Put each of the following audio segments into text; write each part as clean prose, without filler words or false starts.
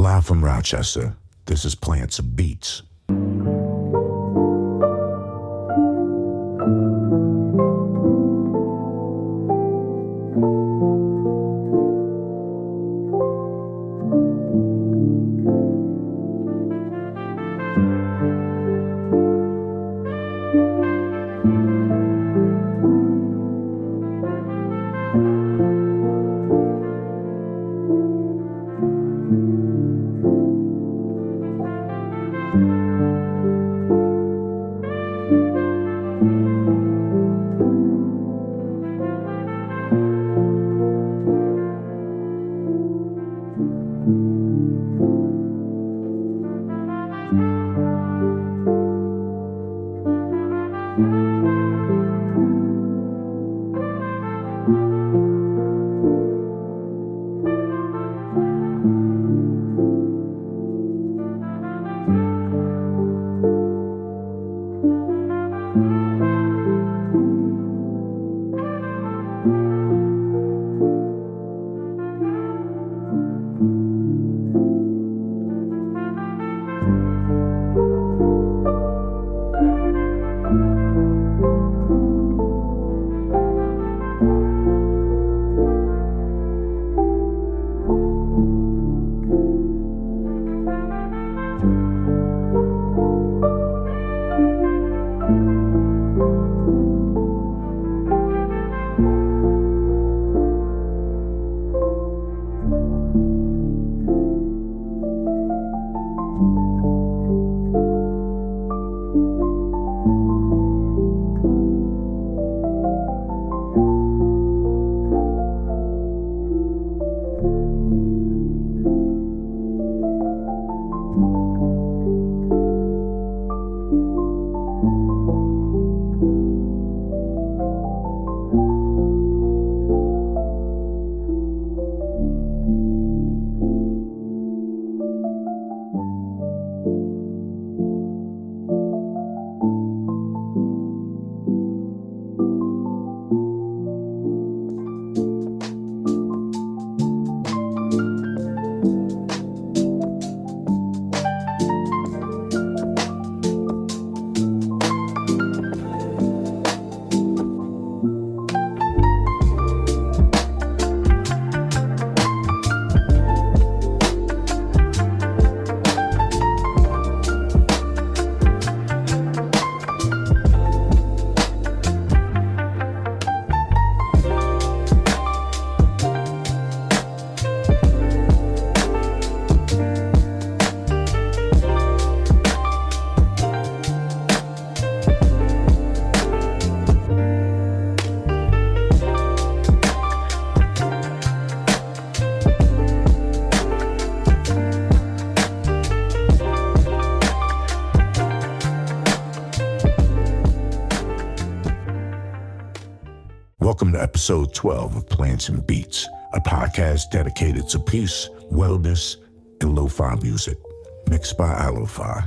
Live from Rochester, this is Plants and Beats. Welcome to episode 12 of Plants and Beats, a podcast dedicated to peace, wellness, and lo-fi music, mixed by iLo-Fi.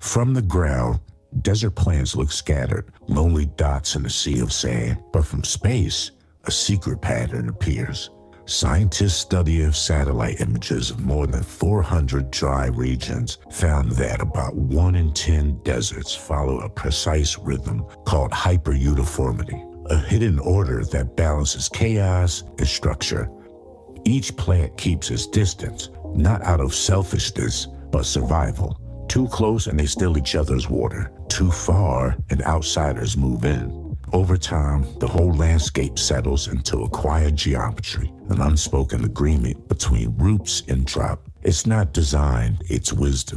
From the ground, desert plants look scattered, lonely dots in a sea of sand. But from space, a secret pattern appears. Scientists' study of satellite images of more than 400 dry regions found that about 1 in 10 deserts follow a precise rhythm called hyperuniformity, a hidden order that balances chaos and structure. Each plant keeps its distance, not out of selfishness, but survival. Too close and they steal each other's water. Too far and outsiders move in. Over time, the whole landscape settles into a quiet geometry, an unspoken agreement between roots and drop. It's not design, it's wisdom.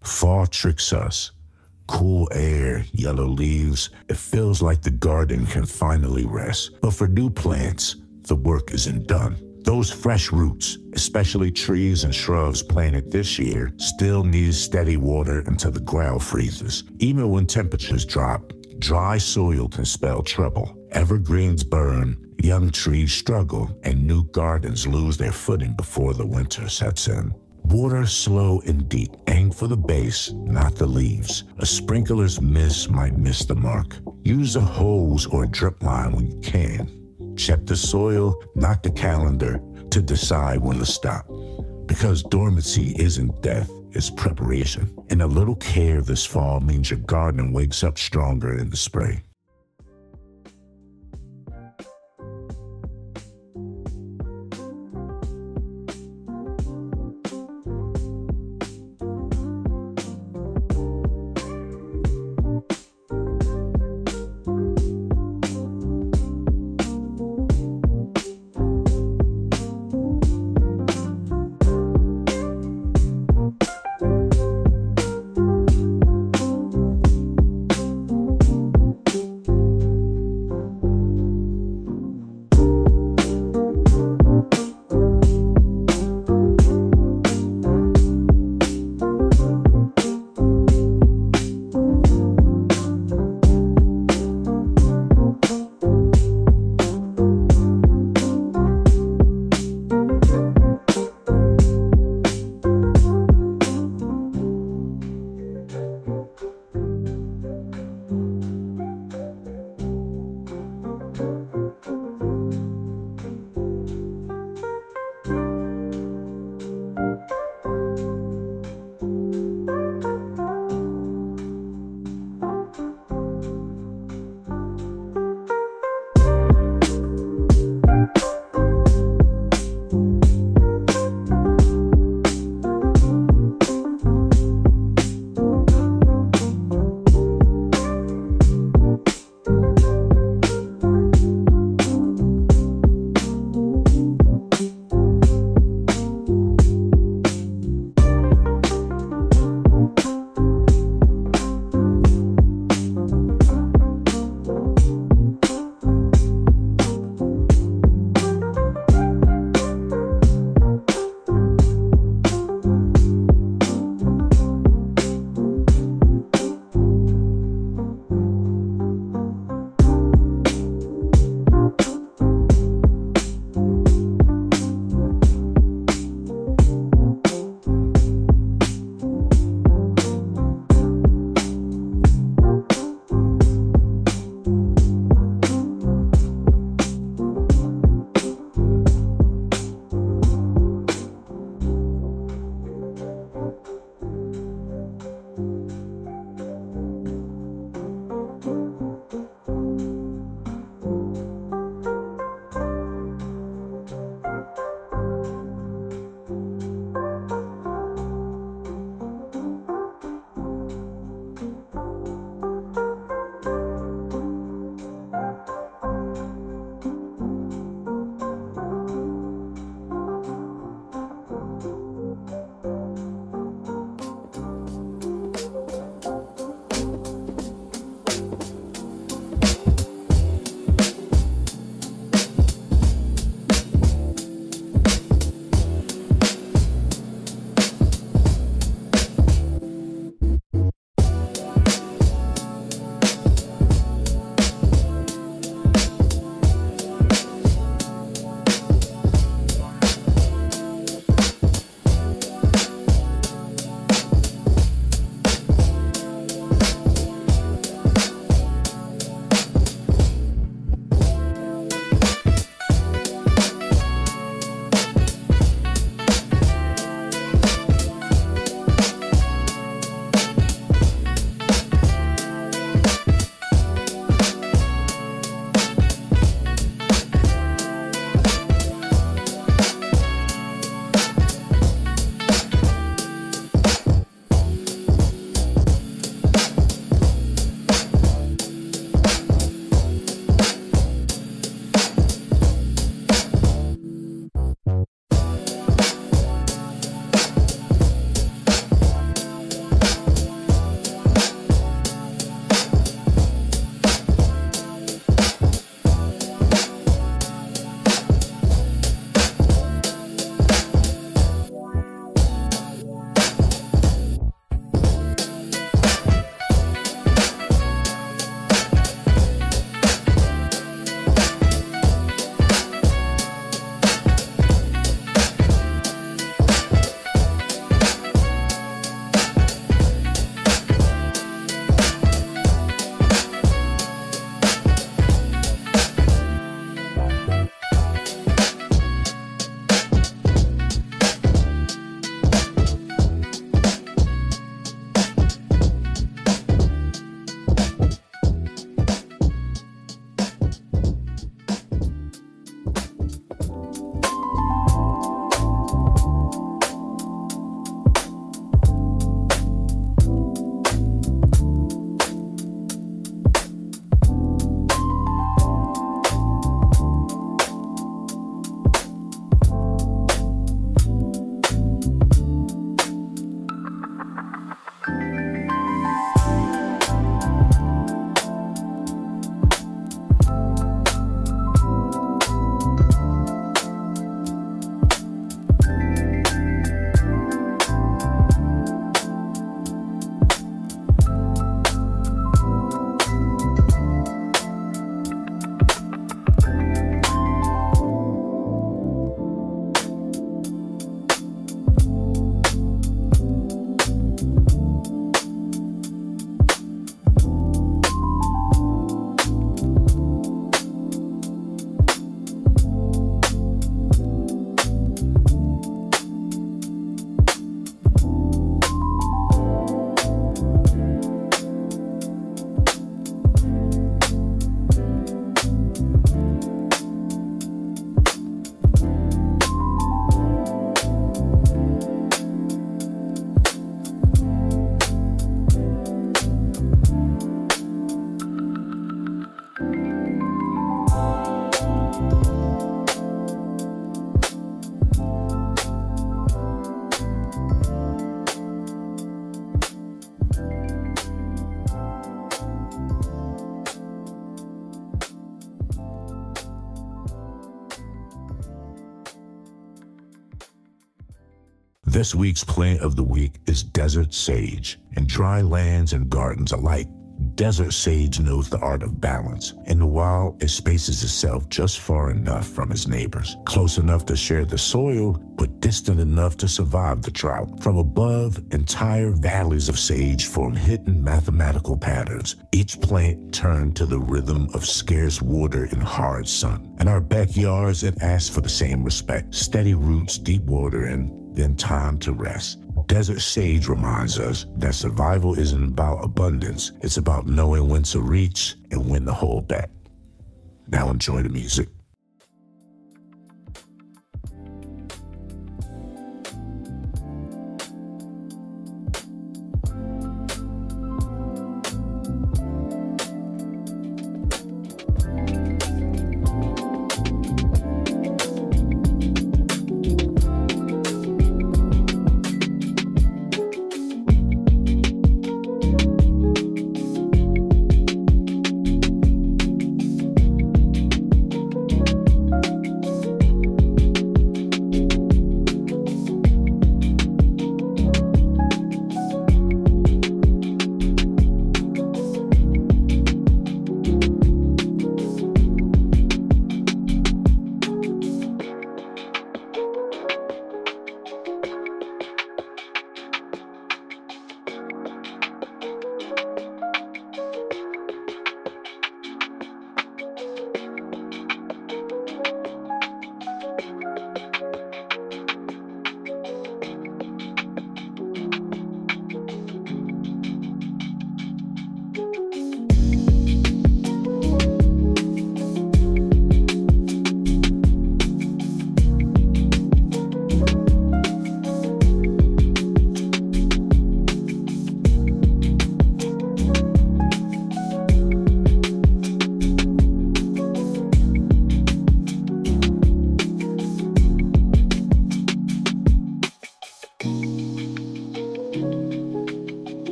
Fall tricks us. Cool air, yellow leaves, it feels like the garden can finally rest. But for new plants, the work isn't done. Those fresh roots, especially trees and shrubs planted this year, still need steady water until the ground freezes. Even when temperatures drop, dry soil can spell trouble. Evergreens burn, young trees struggle, and new gardens lose their footing before the winter sets in. Water slow and deep. Aim for the base, not the leaves. A sprinkler's miss might miss the mark. Use a hose or a drip line when you can. Check the soil, not the calendar, to decide when to stop. Because dormancy isn't death, it's preparation. And a little care this fall means your garden wakes up stronger in the spring. This week's plant of the week is desert sage. In dry lands and gardens alike, desert sage knows the art of balance. In the wild, it spaces itself just far enough from its neighbors, close enough to share the soil, but distant enough to survive the drought. From above, entire valleys of sage form hidden mathematical patterns, each plant turned to the rhythm of scarce water and hard sun. In our backyards, it asks for the same respect: steady roots, deep water, and then time to rest. Desert sage reminds us that survival isn't about abundance, it's about knowing when to reach and when to hold back. Now enjoy the music.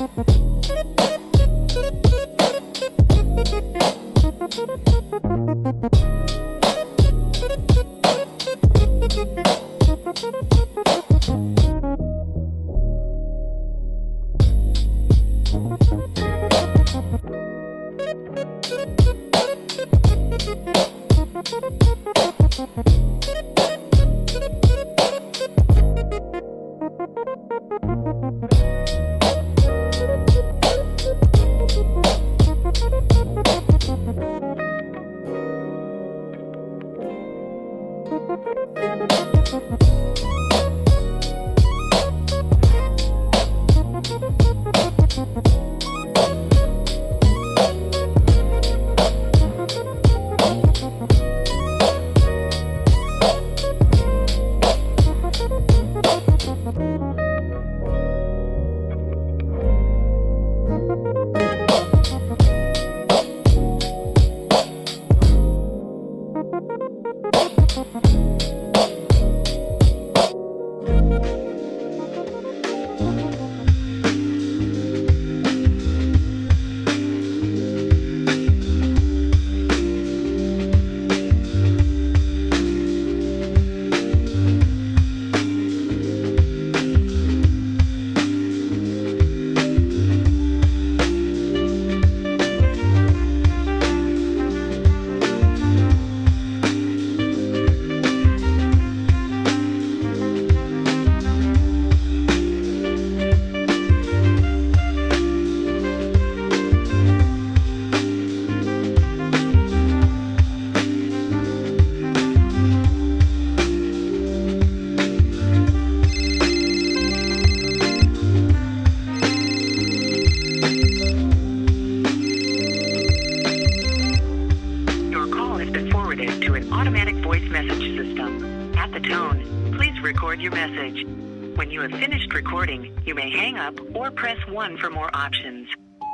Or press 1 for more options.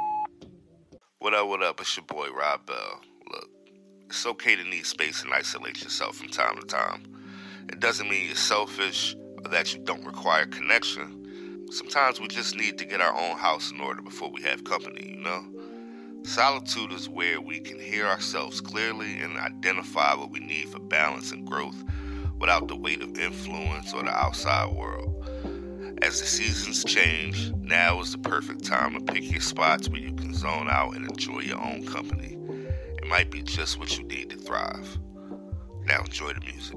What up? It's your boy Rob Bell. Look, it's okay to need space and isolate yourself from time to time. It doesn't mean you're selfish or that you don't require connection. Sometimes we just need to get our own house in order before we have company, you know? Solitude is where we can hear ourselves clearly and identify what we need for balance and growth without the weight of influence or the outside world. As the seasons change, now is the perfect time to pick your spots where you can zone out and enjoy your own company. It might be just what you need to thrive. Now enjoy the music.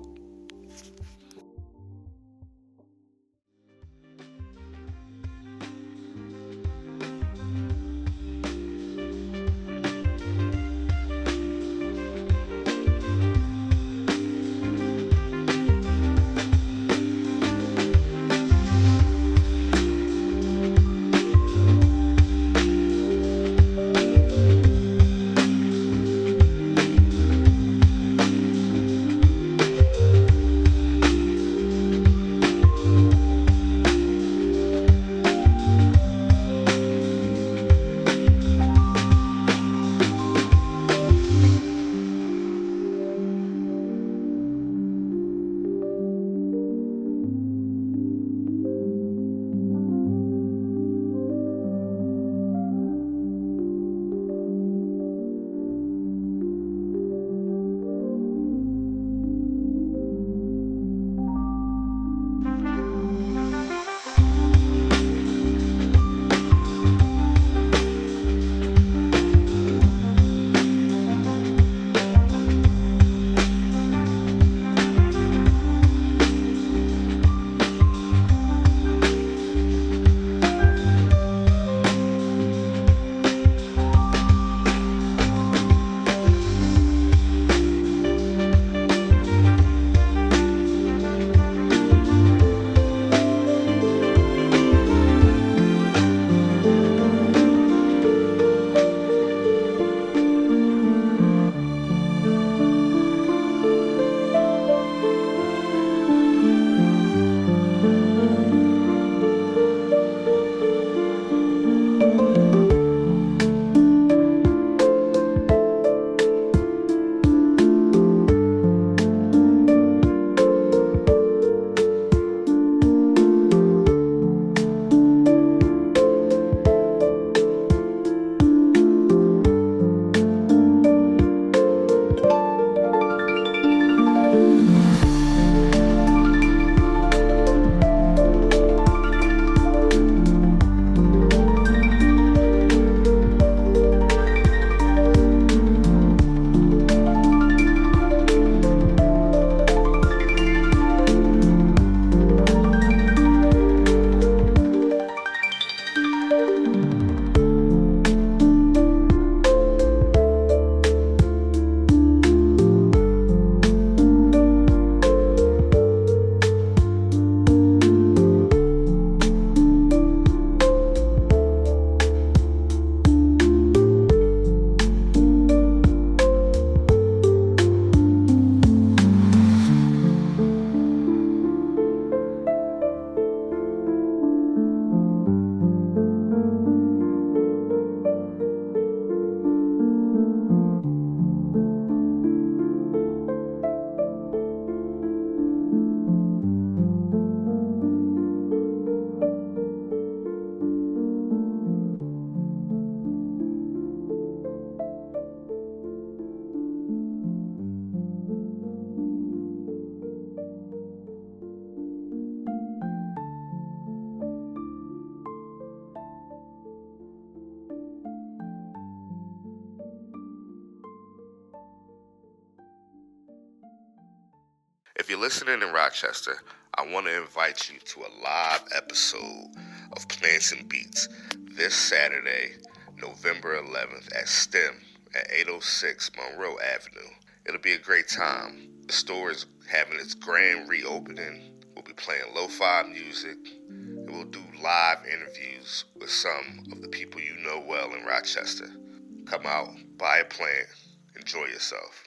you're listening in Rochester, I want to invite you to a live episode of Plants and Beats this Saturday, November 11th at STEM at 806 Monroe Avenue. It'll be a great time. The store is having its grand reopening. We'll be playing lo-fi music, and we'll do live interviews with some of the people you know well in Rochester. Come out, buy a plant, enjoy yourself.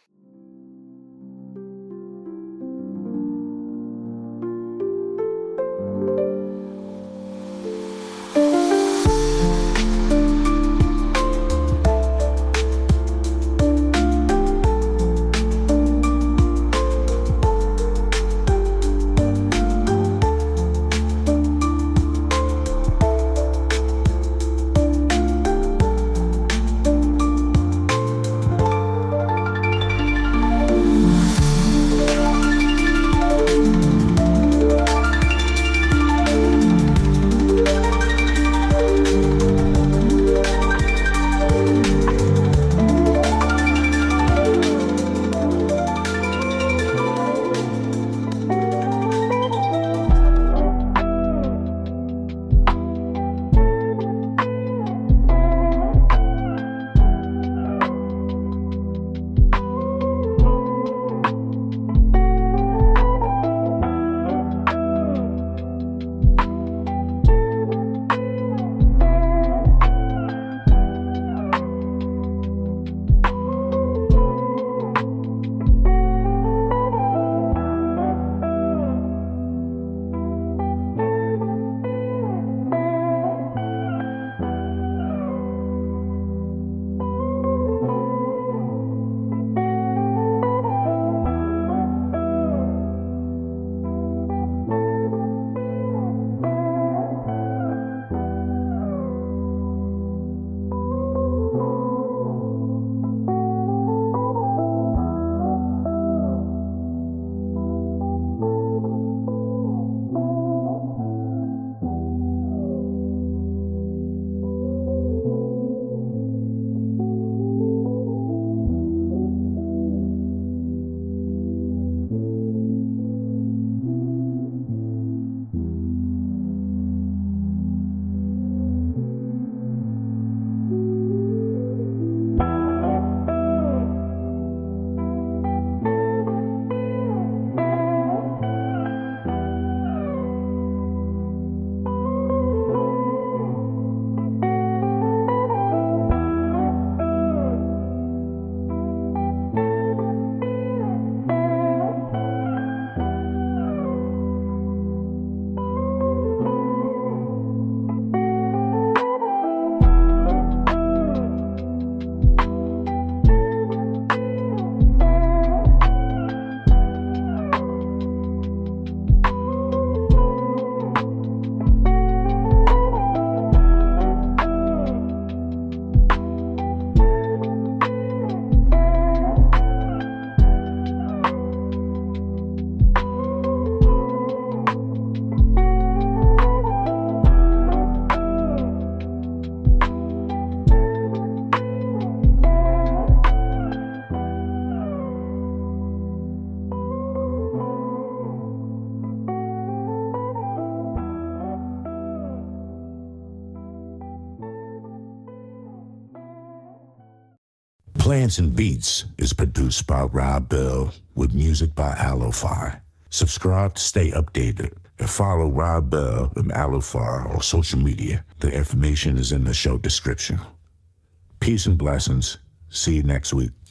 Plants and Beats is produced by Rob Bell with music by Allo-Fi. Subscribe to stay updated and follow Rob Bell and Allo-Fi on social media. The information is in the show description. Peace and blessings. See you next week.